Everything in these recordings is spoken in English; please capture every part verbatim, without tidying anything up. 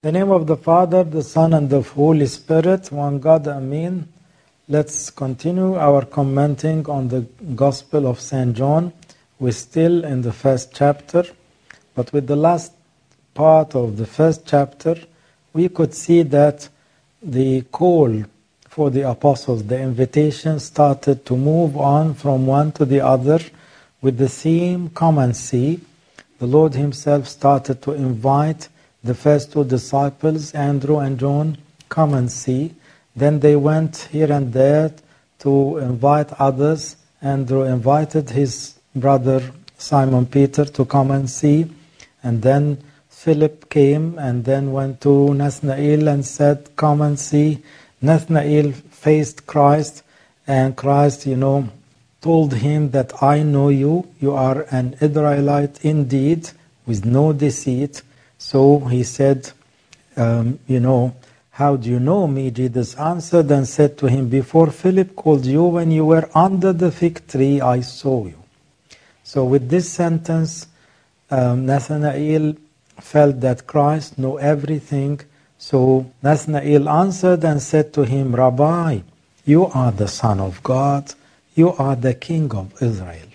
In the name of the Father, the Son, and the Holy Spirit, one God, Amen. Let's continue our commenting on the Gospel of Saint John. We're still in the first chapter, but with the last part of the first chapter, we could see that the call for the apostles, the invitation, started to move on from one to the other with the theme, come and see. The Lord himself started to invite the first two disciples, Andrew and John, come and see. Then they went here and there to invite others. Andrew invited his brother Simon Peter to come and see. And then Philip came and then went to Nathanael and said, come and see. Nathanael faced Christ, and Christ, you know, told him that I know you. You are an Israelite indeed, with no deceit. So he said, um, you know, how do you know me? Jesus answered and said to him, before Philip called you, when you were under the fig tree, I saw you. So with this sentence, um, Nathanael felt that Christ knew everything. So Nathanael answered and said to him, Rabbi, you are the Son of God. You are the King of Israel.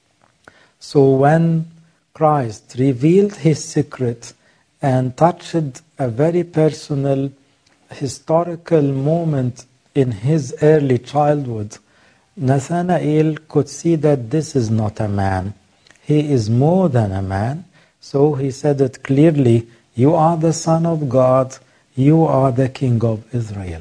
So when Christ revealed his secret and touched a very personal historical moment in his early childhood, Nathanael could see that this is not a man. He is more than a man. So he said it clearly, you are the Son of God, you are the King of Israel.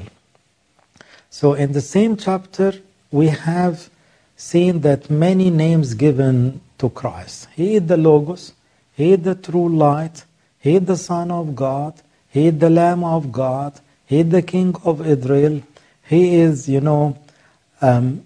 So in the same chapter, we have seen that many names given to Christ. He is the Logos, he is the true light, he is the Son of God, he is the Lamb of God, he is the King of Israel, he is, you know, um,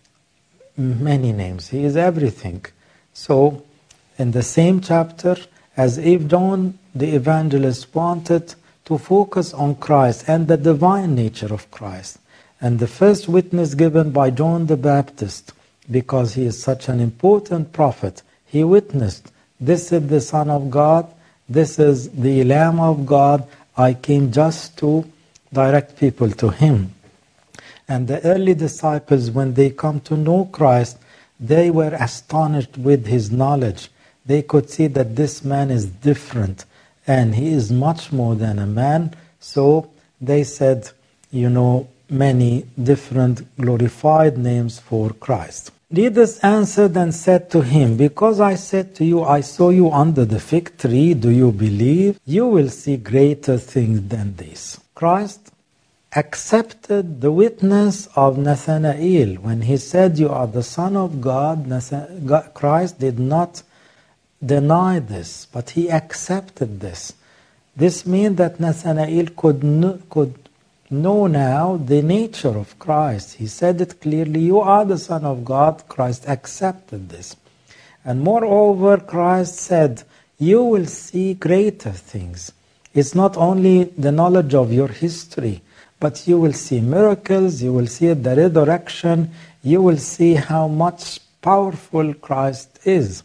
many names, he is everything. So, in the same chapter, as if John the evangelist wanted to focus on Christ and the divine nature of Christ, and the first witness given by John the Baptist, because he is such an important prophet, he witnessed, this is the Son of God, this is the Lamb of God, I came just to direct people to him. And the early disciples, when they come to know Christ, they were astonished with his knowledge. They could see that this man is different and he is much more than a man. So they said, you know, many different glorified names for Christ. Jesus answered and said to him, because I said to you, I saw you under the fig tree, do you believe? You will see greater things than this. Christ accepted the witness of Nathanael. When he said, you are the Son of God, Christ did not deny this, but he accepted this. This means that Nathanael could know, could know now the nature of Christ. He said it clearly, you are the Son of God. Christ accepted this. And moreover, Christ said, you will see greater things. It's not only the knowledge of your history, but you will see miracles, you will see the resurrection, you will see how much powerful Christ is.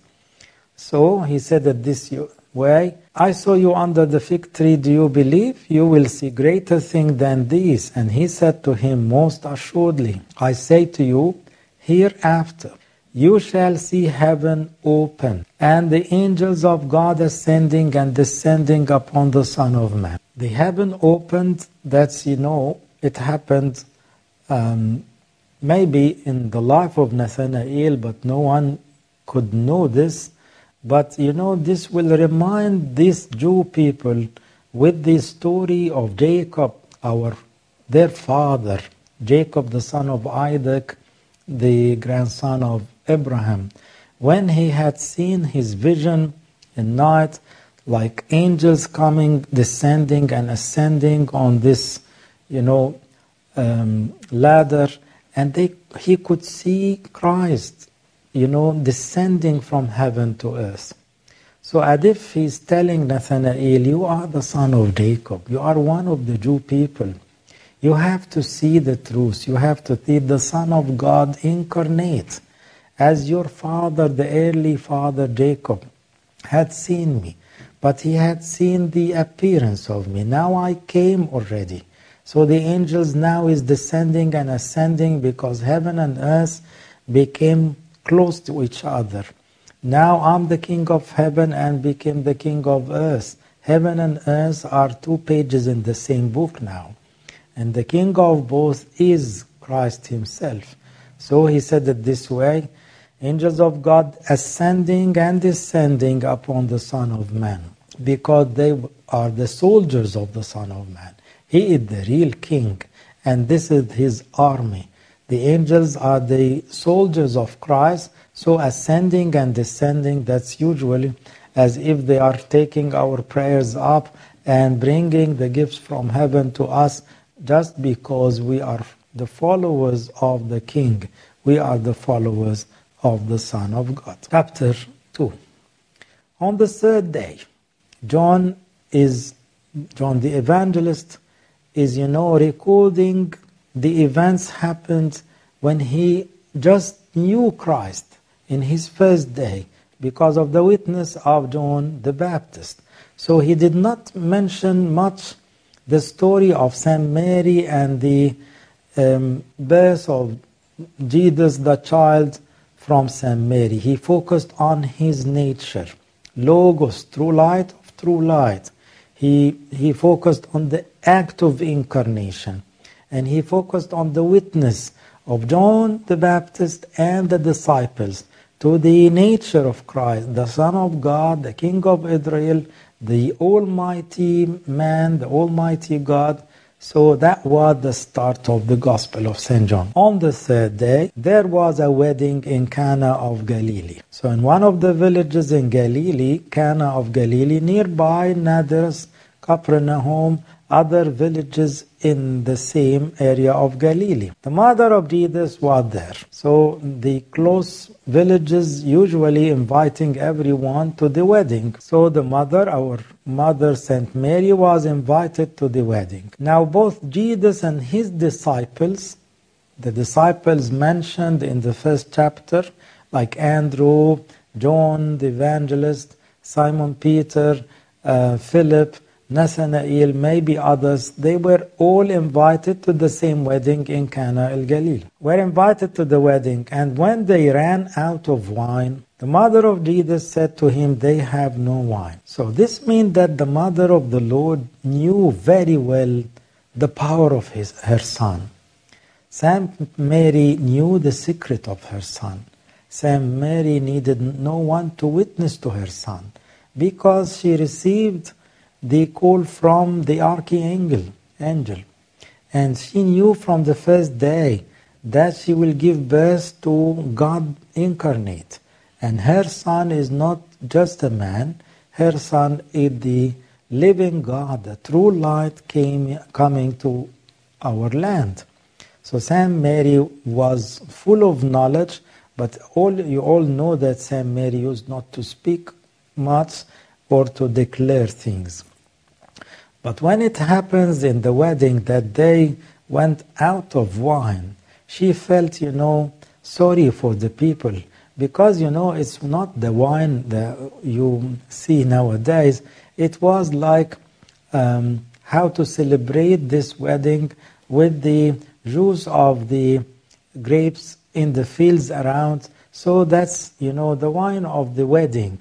So he said it this way, I saw you under the fig tree, do you believe? You will see greater things than these. And he said to him, most assuredly, I say to you, hereafter you shall see heaven open, and the angels of God ascending and descending upon the Son of Man. The heaven opened, that's, you know, it happened um, maybe in the life of Nathanael, but no one could know this. But, you know, this will remind these Jew people with the story of Jacob, our their father, Jacob the son of Isaac, the grandson of Abraham. When he had seen his vision in night, like angels coming, descending and ascending on this, you know, um, ladder, and they, he could see Christ, you know, descending from heaven to earth. So as if he's telling Nathanael, you are the son of Jacob, you are one of the Jew people. You have to see the truth, you have to see the Son of God incarnate, as your father, the early father Jacob, had seen me. but he had seen the appearance of me. Now I came already. So the angels now is descending and ascending because heaven and earth became close to each other. Now I'm the king of heaven and became the king of earth. Heaven and earth are two pages in the same book now. And the king of both is Christ himself. So he said it this way, angels of God ascending and descending upon the Son of Man, because they are the soldiers of the Son of Man. He is the real king, and this is his army. The angels are the soldiers of Christ, so ascending and descending, that's usually as if they are taking our prayers up and bringing the gifts from heaven to us just because we are the followers of the King. We are the followers of the Son of God. Chapter two. On the third day, John is, John the Evangelist is, you know, recording the events happened when he just knew Christ in his first day because of the witness of John the Baptist. So he did not mention much the story of Saint Mary and the um, birth of Jesus the child from Saint Mary. He focused on his nature, Logos, true light of true light. He, he focused on the act of incarnation, and he focused on the witness of John the Baptist and the disciples to the nature of Christ, the Son of God, the King of Israel, the Almighty Man, the Almighty God. So that was the start of the Gospel of Saint John. On the third day, there was a wedding in Cana of Galilee. So in one of the villages in Galilee, Cana of Galilee, nearby Nazareth, Capernaum, other villages in the same area of Galilee. The mother of Jesus was there. So the close villages usually inviting everyone to the wedding. So the mother, our mother Saint Mary, was invited to the wedding. Now both Jesus and his disciples, the disciples mentioned in the first chapter, like Andrew, John the Evangelist, Simon Peter, uh, Philip, Nathanael, maybe others, they were all invited to the same wedding in Cana el Galil. Were invited to the wedding, and when they ran out of wine, the mother of Jesus said to him, they have no wine. So this means that the mother of the Lord knew very well the power of his, her son. Saint Mary knew the secret of her son. Saint Mary needed no one to witness to her son, because she received the call from the archangel, angel. And she knew from the first day that she will give birth to God incarnate. And her son is not just a man, her son is the living God, the true light came coming to our land. So Saint Mary was full of knowledge, but all you all know that Saint Mary used not to speak much or to declare things. But when it happens in the wedding that they went out of wine, she felt, you know, sorry for the people. Because, you know, it's not the wine that you see nowadays. It was like um, how to celebrate this wedding with the juice of the grapes in the fields around. So that's, you know, the wine of the wedding.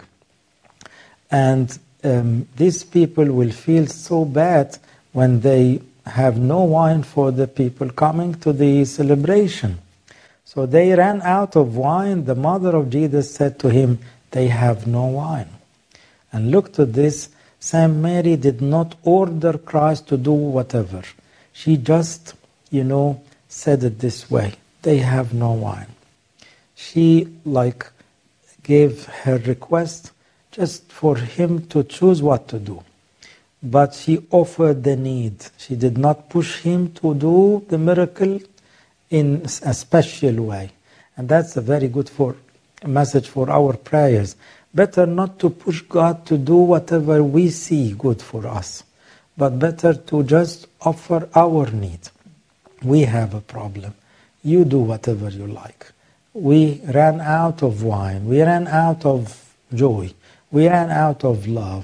And Um, these people will feel so bad when they have no wine for the people coming to the celebration. So they ran out of wine. The mother of Jesus said to him, they have no wine. And look to this, Saint Mary did not order Christ to do whatever. She just, you know, said it this way, they have no wine. She like gave her request just for him to choose what to do. But she offered the need. She did not push him to do the miracle in a special way. And that's a very good for, message for our prayers. Better not to push God to do whatever we see good for us, but better to just offer our need. We have a problem. You do whatever you like. We ran out of wine. We ran out of joy. We ran out of love.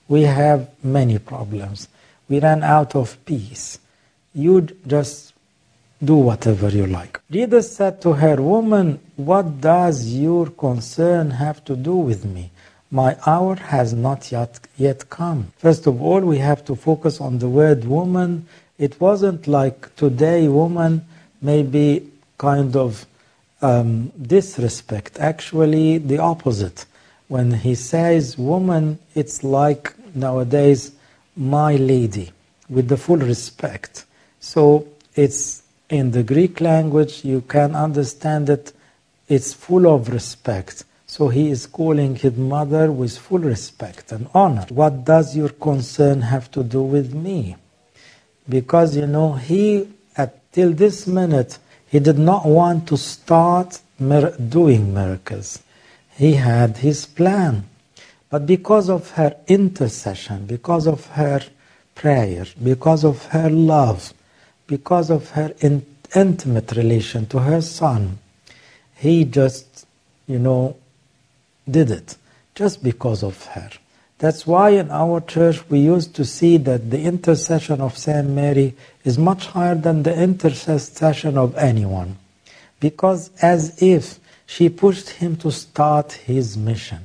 We have many problems. We ran out of peace. You just do whatever you like. Jesus said to her, Woman, what does your concern have to do with me? My hour has not yet, yet come. First of all, we have to focus on the word woman. It wasn't like today woman maybe kind of um, disrespect. Actually, the opposite. When he says woman, it's like nowadays my lady, with the full respect. So it's in the Greek language, you can understand that it's full of respect. So he is calling his mother with full respect and honor. What does your concern have to do with me? Because, you know, he, at, till this minute, he did not want to start mir- doing miracles. He had his plan. But because of her intercession, because of her prayer, because of her love, because of her in- intimate relation to her son, he just, you know, did it just because of her. That's why in our church we used to see that the intercession of Saint Mary is much higher than the intercession of anyone, because as if she pushed him to start his mission.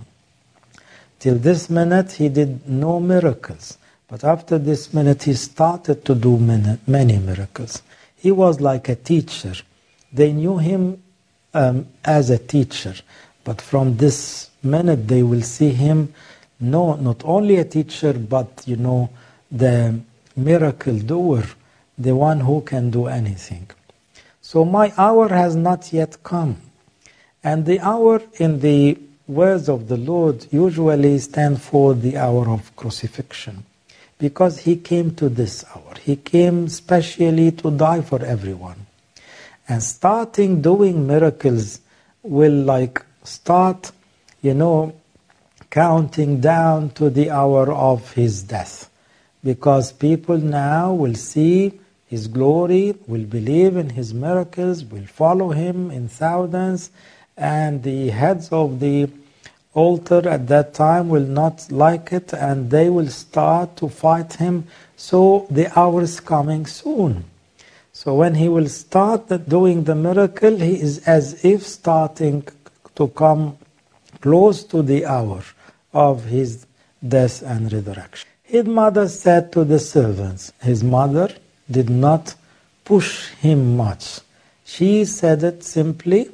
Till this minute he did no miracles, but after this minute he started to do many, many miracles. He was like a teacher. They knew him um, as a teacher, but from this minute they will see him no, not only a teacher, but, you know, the miracle doer, the one who can do anything. So my hour has not yet come. And the hour in the words of the Lord usually stand for the hour of crucifixion, because he came to this hour. He came specially to die for everyone. And starting doing miracles will like start, you know, counting down to the hour of his death. Because people now will see his glory, will believe in his miracles, will follow him in thousands, and the heads of the altar at that time will not like it, and they will start to fight him. So the hour is coming soon. So when he will start doing the miracle, he is as if starting to come close to the hour of his death and resurrection. His mother said to the servants, his mother did not push him much. She said it simply,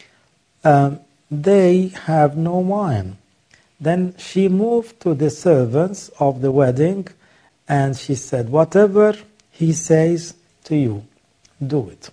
um, they have no wine. Then she moved to the servants of the wedding and she said, whatever he says to you, do it.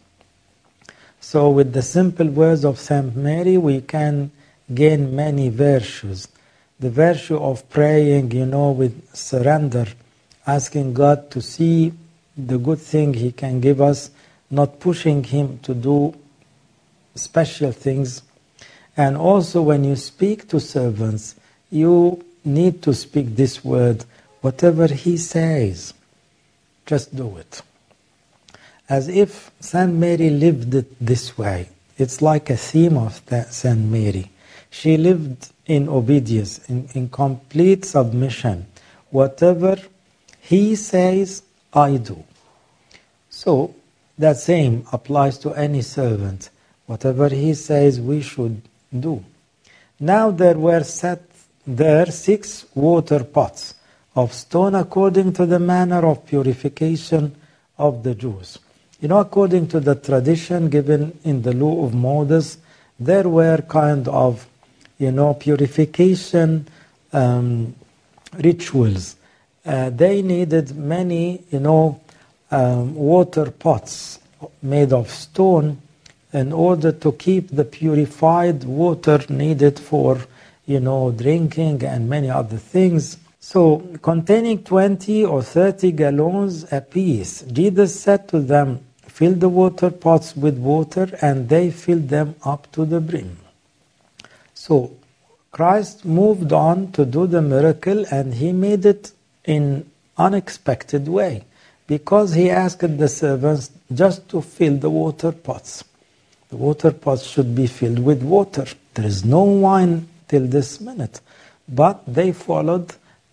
So with the simple words of Saint Mary, we can gain many virtues. The virtue of praying, you know, with surrender, asking God to see the good thing he can give us, not pushing him to do special things. And also when you speak to servants, you need to speak this word, whatever he says, just do it. As if Saint Mary lived it this way. It's like a theme of Saint Mary. She lived in obedience, in, in complete submission. Whatever he says, I do. So that same applies to any servant. Whatever he says, we should do. Now there were set there six water pots of stone according to the manner of purification of the Jews. You know, according to the tradition given in the law of Moses, there were kind of, you know, purification um, rituals. Uh, they needed many, you know, um, water pots made of stone in order to keep the purified water needed for, you know, drinking and many other things. So, containing twenty or thirty gallons apiece, Jesus said to them, fill the water pots with water, and they filled them up to the brim. So, Christ moved on to do the miracle, and he made it in unexpected way, because he asked the servants just to fill the water pots. The water pots should be filled with water. There is no wine till this minute. But they followed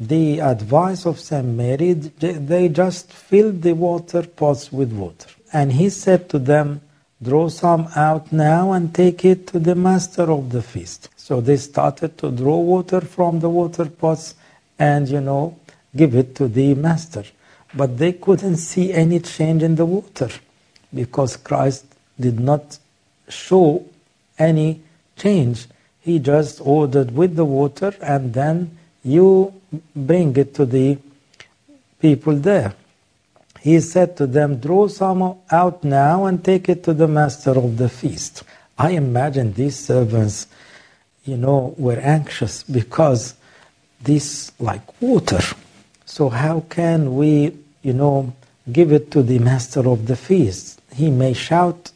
the advice of Saint Mary, they just filled the water pots with water. And he said to them, draw some out now and take it to the master of the feast. So they started to draw water from the water pots and, you know, give it to the master. But they couldn't see any change in the water because Christ did not show any change. He just ordered with the water and then you bring it to the people there. He said to them, draw some out now and take it to the master of the feast. I imagine these servants, you know, were anxious because this like water. So how can we, you know, give it to the master of the feast? He may shout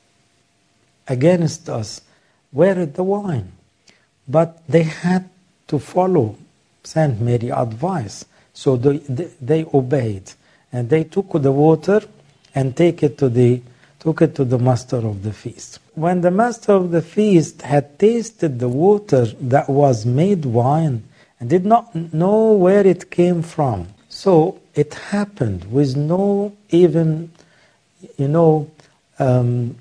against us, where is the wine? But they had to follow Saint Mary's advice. So they, they, they obeyed. And they took the water and take it to the, took it to the master of the feast. When the master of the feast had tasted the water that was made wine and did not know where it came from, so it happened with no even, you know, um,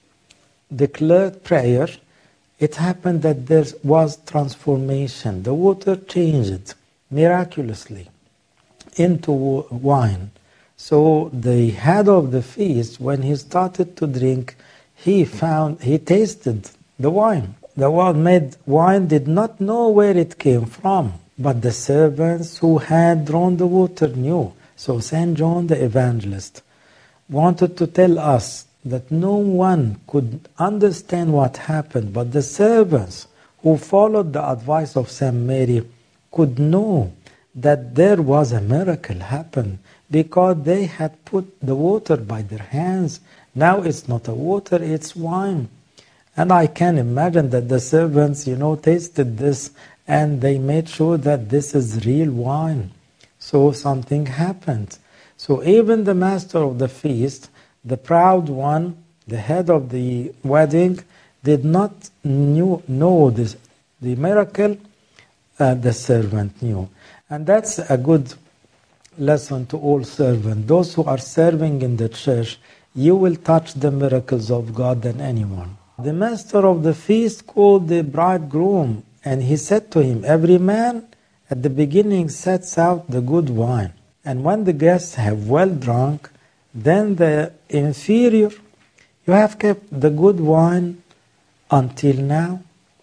declared prayer. It happened that there was transformation. The water changed miraculously into wine. So the head of the feast, when he started to drink, he found, he tasted the wine. The one made wine did not know where it came from, but the servants who had drawn the water knew. So Saint John the Evangelist wanted to tell us that no one could understand what happened, but the servants who followed the advice of Saint Mary could know that there was a miracle happen because they had put the water by their hands. Now it's not a water, it's wine. And I can imagine that the servants, you know, tasted this and they made sure that this is real wine. So something happened. So even the master of the feast, the proud one, the head of the wedding, did not knew, know this, the miracle, uh, the servant knew. And that's a good lesson to all servants. Those who are serving in the church, you will touch the miracles of God than anyone. The master of the feast called the bridegroom, and he said to him, every man at the beginning sets out the good wine, and when the guests have well drunk, then the inferior, you have kept the good wine until now.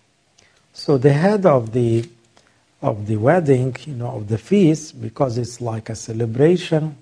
So the head of the of the wedding, you know, of the feast, because it's like a celebration,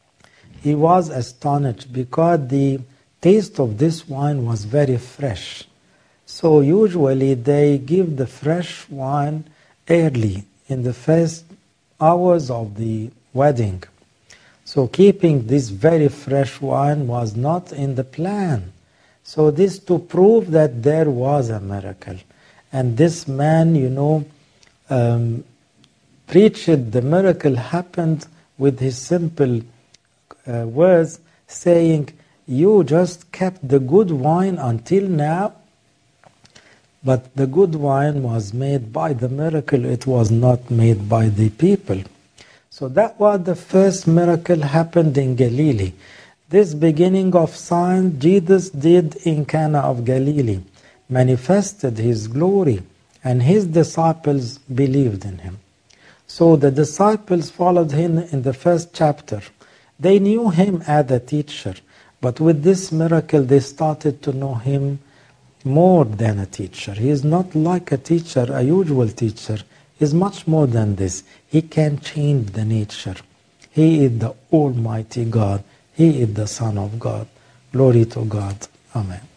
he was astonished because the taste of this wine was very fresh. So usually they give the fresh wine early in the first hours of the wedding. So keeping this very fresh wine was not in the plan. So this to prove that there was a miracle. And this man, you know, um, preached the miracle happened with his simple uh, words, saying, you just kept the good wine until now, but the good wine was made by the miracle, it was not made by the people. So that was the first miracle happened in Galilee. This beginning of sign Jesus did in Cana of Galilee, manifested his glory, and his disciples believed in him. So the disciples followed him in the first chapter. They knew him as a teacher, but with this miracle they started to know him more than a teacher. He is not like a teacher, a usual teacher. He is much more than this. He can change the nature. He is the Almighty God. He is the Son of God. Glory to God. Amen.